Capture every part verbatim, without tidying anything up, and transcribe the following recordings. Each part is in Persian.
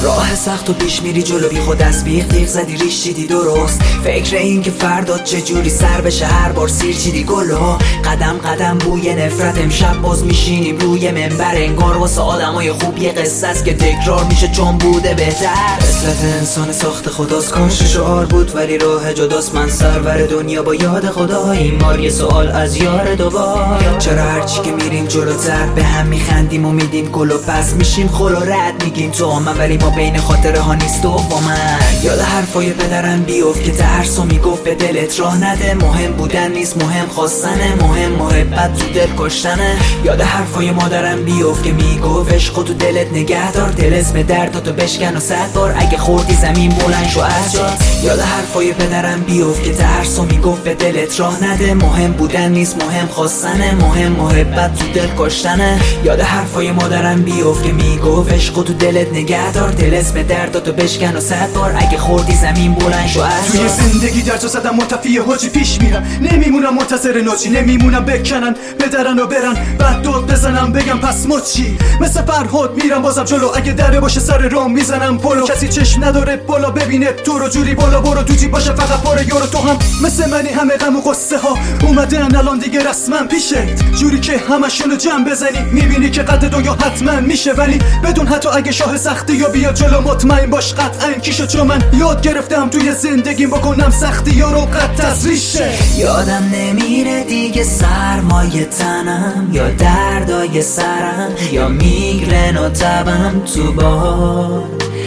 راه سخت و پیش میری جلو بی خود از بیخ تیغ زدی ریش چیدی درست. فکر این که فردا چجوری سر بشه هر بار سیر چیدی گلو. قدم قدم بوی نفرت امشب باز میشینیم روی منبر. انگار واسه آدمای خوب یه قصه است که تکرار میشه چون بوده بهتر. اصلت انسان ساخت خداست کاش شعار بود ولی راه جداست. من سرور دنیا با یاد خدا این بار یه سوال از یار دوبار. چرا هرچی که میریم جلوتر به هم میخندیم و میدیم گل و پس میشیم خل و رد میگیم تو من ولی ما بین خاطره ها نیست تو با من. یاد حرفای پدرم بیفت که ترس و میگفت به دلت راه نده. مهم بودن نیست مهم خواستنه. مهم محبت تو دل کشتنه. یاد حرفای مادرم بیفت که میگفت عشق تو دلت نگه دار. دل اسم درداتو بشکن و صد بار اگه خوردی زمین بلند شو از جا. یاد حرفای پدرم بیفت که ترس و میگفت به دلت راه نده. مهم بودن نیست مهم خواستنه. مهم محبت تو دل کشتنه. یاد حرفای مادرم بیفت که میگفت عشق تو دلت نگه دار. دل اسم درداتو بشکن و صد بار اگه خوردی زمین بلند شو از جا. توی زندگی در تو زدم متفی حاجی پیش میرم. نمیمونم منتظر ناجی. نمیمونم بکنن بدرن و برن بعد داد بزنم بگم پس ما چی. مثل فرهاد میرم بازم جلو. اگه دره باشه سر راه میزنم پلو. کسی چشم نداره بالا ببینه تو رو جوری بالا برو تو جیب باشه فقط پر یارو. تو هم مثل منی همه غم و قصه ها اومدن الان دیگه رسما پیشت. جوری که همشونو جمع بزنی میبینی که قد دنیا حتما میشه. ولی بدون حتی اگه شاه سختی یا بیا جلو مطمئن باش قطعا کیشو. چون من یاد گرفتم توی زندگیم بکنم سختی یا رو قد تزریشه. یادم نمیره دیگه سرمایه تنم یا دردای سرم یا میگرن و تبم تو بار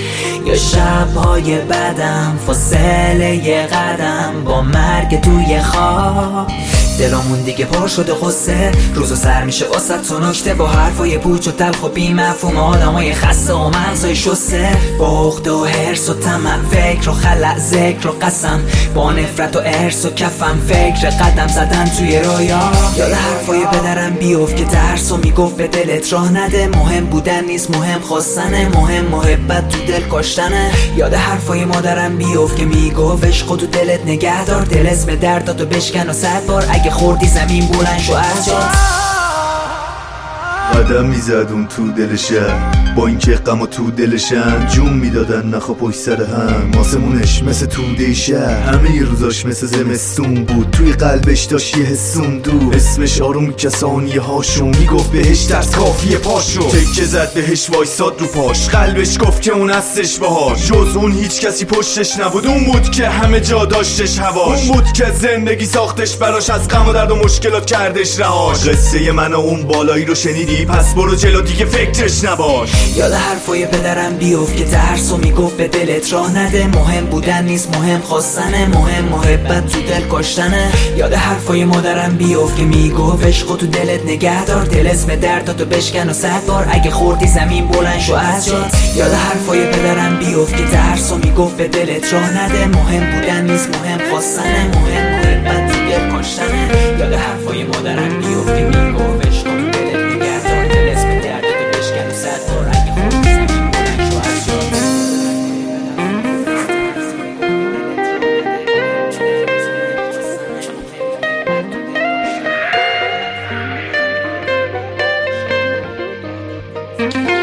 یا شبهای بدم فاصله یه قدم با مرگ توی خواب. دلامون دیگه پر شده غصه. روز و سر میشه واسه تو نکته با حرفای پوچ و تلخ و بی مفهوم آدمای خسته و مغزای شسته. با عقده و حرص و طمع فکر و خلع ذکر و قسم با نفرت و ارث و کفم فکر قدم زدن توی رویا. یاد حرفای پدرم بیفت که ترس و میگفت به دلت راه نده. مهم بودن نیست مهم خواستنه. مهم محبت تو دل کشتنه. یاد حرفای مادرم بیفت که میگفت عشق تو دلت نگه دار. دل اسم درداتو بشکن و صد بار اگه خوردی زمین بلند شو از جا. قدم میزد اون تو دل شهر با اینکه غم و تو دلشن جون میدادن نخوا پشت سر هم. آسمونش مثل توده شهر همه روزاش مثل زمستون بود. توی قلبش داشت یه حسون دو اسمش آروم کسانیه هاشون میگفت بهش درس کافیه پاشو. تکه زد بهش وایساد رو پاش قلبش گفت که اون هستش باهاش. جز اون هیچ کسی پشتش نبود. اون بود که همه جا داشتش هواش. اون بود که زندگی ساختش براش از غم و درد و مشکلات کردش رهاش. قصه من و اون بالایی رو شنیدی پس برو جلو دیگه فکرش نباش. یاد حرفای پدرم بیفت که ترس و میگفت به دلت راه نده. مهم بودن نیست مهم خواستنه. مهم محبت تو دل کشتنه. یاد حرفای مادرم بیفت که میگفت عشق تو دلت نگه دار. دل اسم درداتو بشکن و صد بار اگه خوردی زمین بلند شو از جا. یاد حرفای پدرم بیفت که ترس و میگفت به دلت راه نده. مهم بودن نیست مهم خواستنه. مهم محبت تو دل کشتنه. یاد حرفای مادرم بیفت که میگفت عشق تو دلت نگه دار. دل اسم درداتو بشکن و صد بار اگه خوردی زمین بلند شو از جا. Thank you.